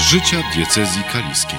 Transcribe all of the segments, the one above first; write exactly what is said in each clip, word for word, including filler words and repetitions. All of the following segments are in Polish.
życia diecezji kaliskiej.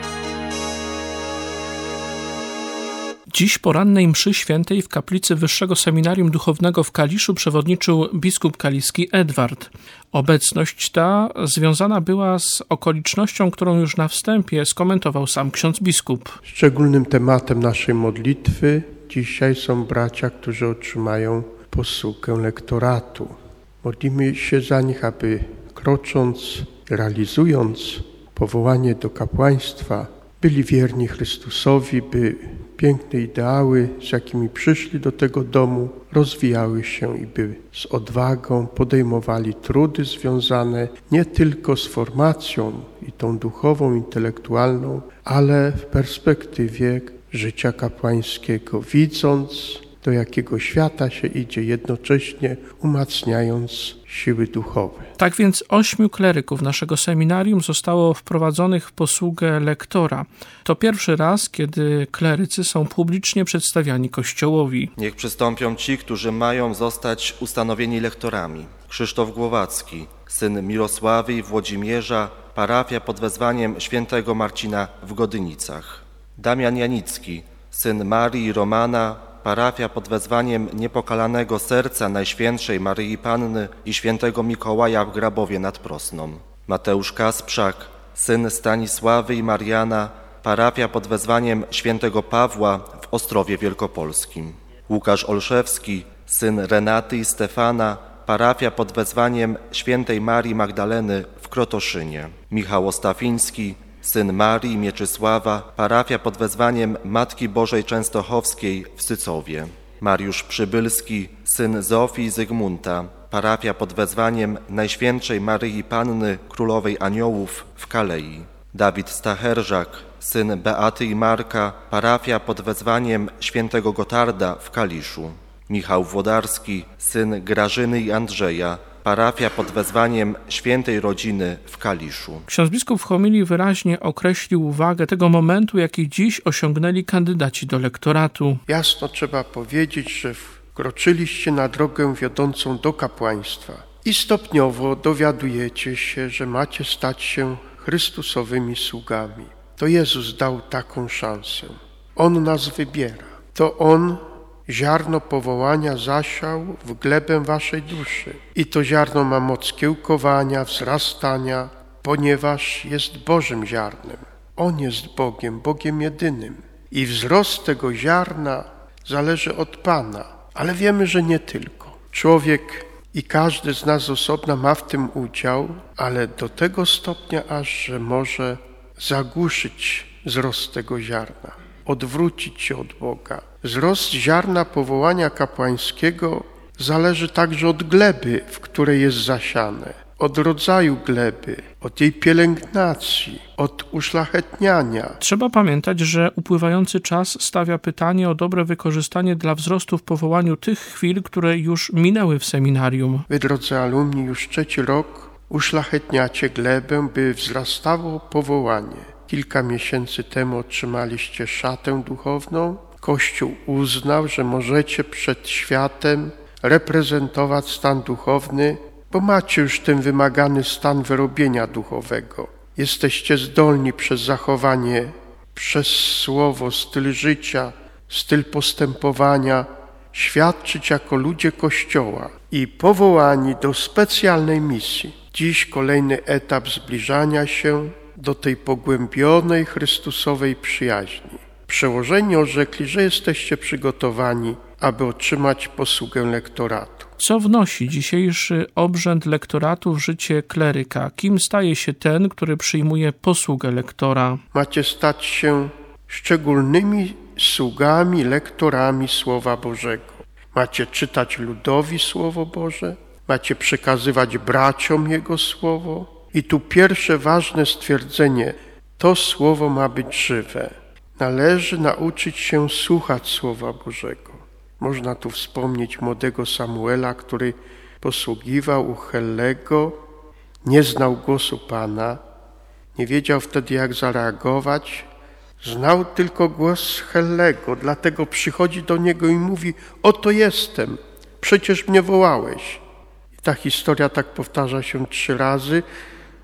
Dziś porannej mszy świętej w kaplicy Wyższego Seminarium Duchownego w Kaliszu przewodniczył biskup kaliski Edward. Obecność ta związana była z okolicznością, którą już na wstępie skomentował sam ksiądz biskup. Szczególnym tematem naszej modlitwy dzisiaj są bracia, którzy otrzymają posługę lektoratu. Modlimy się za nich, aby krocząc, realizując powołanie do kapłaństwa, byli wierni Chrystusowi, by piękne ideały, z jakimi przyszli do tego domu, rozwijały się i by z odwagą podejmowali trudy związane nie tylko z formacją i tą duchową, intelektualną, ale w perspektywie życia kapłańskiego, widząc, do jakiego świata się idzie, jednocześnie umacniając siły duchowe. Tak więc ośmiu kleryków naszego seminarium zostało wprowadzonych w posługę lektora. To pierwszy raz, kiedy klerycy są publicznie przedstawiani Kościołowi. Niech przystąpią ci, którzy mają zostać ustanowieni lektorami. Krzysztof Głowacki, syn Mirosławy i Włodzimierza, parafia pod wezwaniem świętego Marcina w Godynicach. Damian Janicki, syn Marii i Romana, parafia pod wezwaniem Niepokalanego Serca Najświętszej Maryi Panny i świętego Mikołaja w Grabowie nad Prosną. Mateusz Kasprzak, syn Stanisławy i Mariana, parafia pod wezwaniem świętego Pawła w Ostrowie Wielkopolskim. Łukasz Olszewski, syn Renaty i Stefana, parafia pod wezwaniem świętej Marii Magdaleny w Krotoszynie. Michał Ostafiński, syn Marii Mieczysława, parafia pod wezwaniem Matki Bożej Częstochowskiej w Sycowie. Mariusz Przybylski, syn Zofii i Zygmunta, parafia pod wezwaniem Najświętszej Maryi Panny Królowej Aniołów w Kalei. Dawid Stacherzak, syn Beaty i Marka, parafia pod wezwaniem świętego Gotarda w Kaliszu. Michał Włodarski, syn Grażyny i Andrzeja, parafia pod wezwaniem świętej rodziny w Kaliszu. Ksiądz biskup w homilii wyraźnie określił wagę tego momentu, jaki dziś osiągnęli kandydaci do lektoratu. Jasno trzeba powiedzieć, że wkroczyliście na drogę wiodącą do kapłaństwa i stopniowo dowiadujecie się, że macie stać się Chrystusowymi sługami. To Jezus dał taką szansę. On nas wybiera. To On ziarno powołania zasiał w glebę waszej duszy. I to ziarno ma moc kiełkowania, wzrastania, ponieważ jest Bożym ziarnem. On jest Bogiem, Bogiem jedynym. I wzrost tego ziarna zależy od Pana. Ale wiemy, że nie tylko. Człowiek i każdy z nas osobna ma w tym udział, ale do tego stopnia aż, że może zagłuszyć wzrost tego ziarna, odwrócić się od Boga. Wzrost ziarna powołania kapłańskiego zależy także od gleby, w której jest zasiane, od rodzaju gleby, od jej pielęgnacji, od uszlachetniania. Trzeba pamiętać, że upływający czas stawia pytanie o dobre wykorzystanie dla wzrostu w powołaniu tych chwil, które już minęły w seminarium. Wy, drodzy alumni, już trzeci rok uszlachetniacie glebę, by wzrastało powołanie. Kilka miesięcy temu otrzymaliście szatę duchowną. Kościół uznał, że możecie przed światem reprezentować stan duchowny, bo macie już ten wymagany stan wyrobienia duchowego. Jesteście zdolni przez zachowanie, przez słowo, styl życia, styl postępowania, świadczyć jako ludzie Kościoła i powołani do specjalnej misji. Dziś kolejny etap zbliżania się do tej pogłębionej Chrystusowej przyjaźni. Przełożeni orzekli, że jesteście przygotowani, aby otrzymać posługę lektoratu. Co wnosi dzisiejszy obrzęd lektoratu w życie kleryka? Kim staje się ten, który przyjmuje posługę lektora? Macie stać się szczególnymi sługami, lektorami Słowa Bożego. Macie czytać ludowi Słowo Boże, macie przekazywać braciom Jego Słowo. I tu pierwsze ważne stwierdzenie, to Słowo ma być żywe. Należy nauczyć się słuchać Słowa Bożego. Można tu wspomnieć młodego Samuela, który posługiwał u Hellego, nie znał głosu Pana, nie wiedział wtedy jak zareagować, znał tylko głos Hellego, dlatego przychodzi do niego i mówi: oto jestem, przecież mnie wołałeś. I ta historia tak powtarza się trzy razy,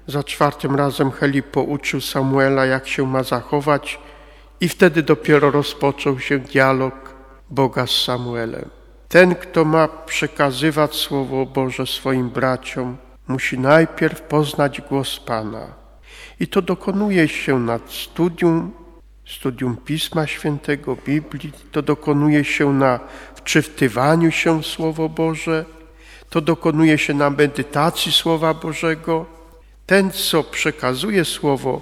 Za czwartym razem Heli pouczył Samuela, jak się ma zachować, i wtedy dopiero rozpoczął się dialog Boga z Samuelem. Ten, kto ma przekazywać Słowo Boże swoim braciom, musi najpierw poznać głos Pana. I to dokonuje się nad studium, studium Pisma Świętego, Biblii, to dokonuje się na wczytywaniu się w Słowo Boże, to dokonuje się na medytacji Słowa Bożego. Ten, co przekazuje Słowo,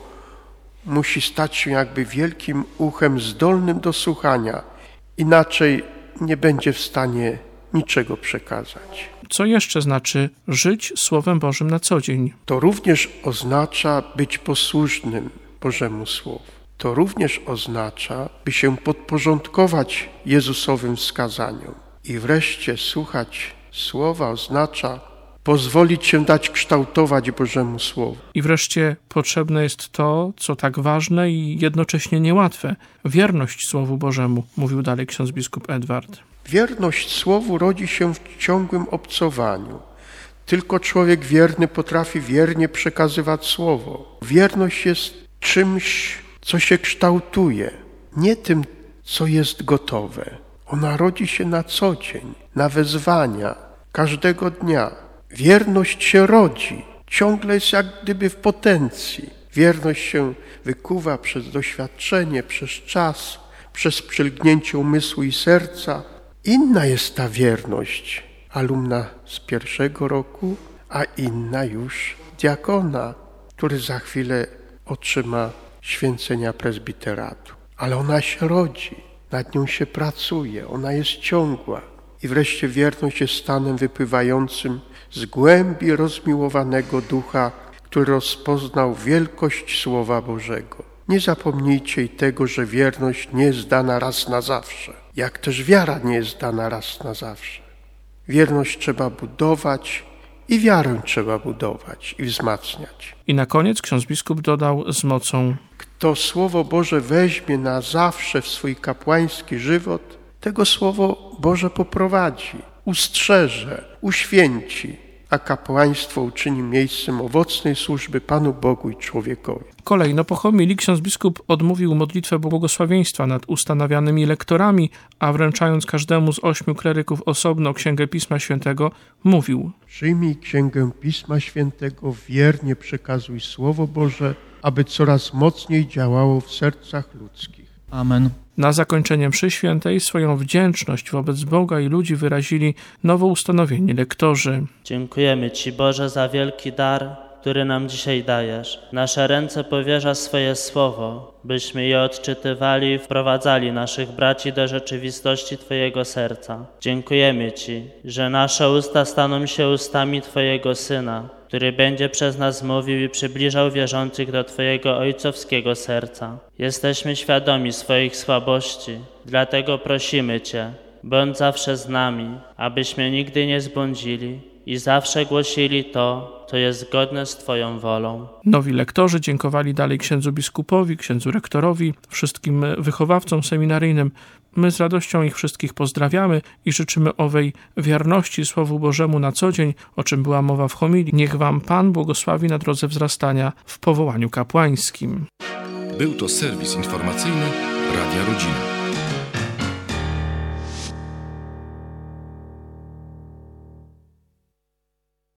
musi stać się jakby wielkim uchem zdolnym do słuchania, inaczej nie będzie w stanie niczego przekazać. Co jeszcze znaczy żyć Słowem Bożym na co dzień? To również oznacza być posłusznym Bożemu Słowu. To również oznacza, by się podporządkować Jezusowym wskazaniom. I wreszcie słuchać Słowa oznacza pozwolić się dać kształtować Bożemu Słowu. I wreszcie potrzebne jest to, co tak ważne i jednocześnie niełatwe. Wierność Słowu Bożemu, mówił dalej ksiądz biskup Edward. Wierność Słowu rodzi się w ciągłym obcowaniu. Tylko człowiek wierny potrafi wiernie przekazywać Słowo. Wierność jest czymś, co się kształtuje, nie tym, co jest gotowe. Ona rodzi się na co dzień, na wezwania, każdego dnia. Wierność się rodzi, ciągle jest jak gdyby w potencji. Wierność się wykuwa przez doświadczenie, przez czas, przez przylgnięcie umysłu i serca. Inna jest ta wierność alumna z pierwszego roku, a inna już diakona, który za chwilę otrzyma święcenia prezbiteratu. Ale ona się rodzi, nad nią się pracuje, ona jest ciągła. I wreszcie wierność jest stanem wypływającym z głębi rozmiłowanego ducha, który rozpoznał wielkość Słowa Bożego. Nie zapomnijcie i tego, że wierność nie jest dana raz na zawsze, jak też wiara nie jest dana raz na zawsze. Wierność trzeba budować i wiarę trzeba budować i wzmacniać. I na koniec ksiądz biskup dodał z mocą: kto Słowo Boże weźmie na zawsze w swój kapłański żywot, tego Słowo Boże poprowadzi, ustrzeże, uświęci, a kapłaństwo uczyni miejscem owocnej służby Panu Bogu i człowiekowi. Kolejno po homilii ksiądz biskup odmówił modlitwę błogosławieństwa nad ustanawianymi lektorami, a wręczając każdemu z ośmiu kleryków osobno Księgę Pisma Świętego, mówił: przyjmij Księgę Pisma Świętego, wiernie przekazuj Słowo Boże, aby coraz mocniej działało w sercach ludzkich. Amen. Na zakończenie mszy świętej swoją wdzięczność wobec Boga i ludzi wyrazili nowo ustanowieni lektorzy. Dziękujemy Ci, Boże, za wielki dar, który nam dzisiaj dajesz. W nasze ręce powierza swoje słowo, byśmy je odczytywali i wprowadzali naszych braci do rzeczywistości Twojego serca. Dziękujemy Ci, że nasze usta staną się ustami Twojego Syna, który będzie przez nas mówił i przybliżał wierzących do Twojego ojcowskiego serca. Jesteśmy świadomi swoich słabości, dlatego prosimy Cię, bądź zawsze z nami, abyśmy nigdy nie zbłądzili i zawsze głosili to, co jest zgodne z Twoją wolą. Nowi lektorzy dziękowali dalej księdzu biskupowi, księdzu rektorowi, wszystkim wychowawcom seminaryjnym. My z radością ich wszystkich pozdrawiamy i życzymy owej wierności Słowu Bożemu na co dzień, o czym była mowa w homilii. Niech Wam Pan błogosławi na drodze wzrastania w powołaniu kapłańskim. Był to serwis informacyjny Radia Rodzina.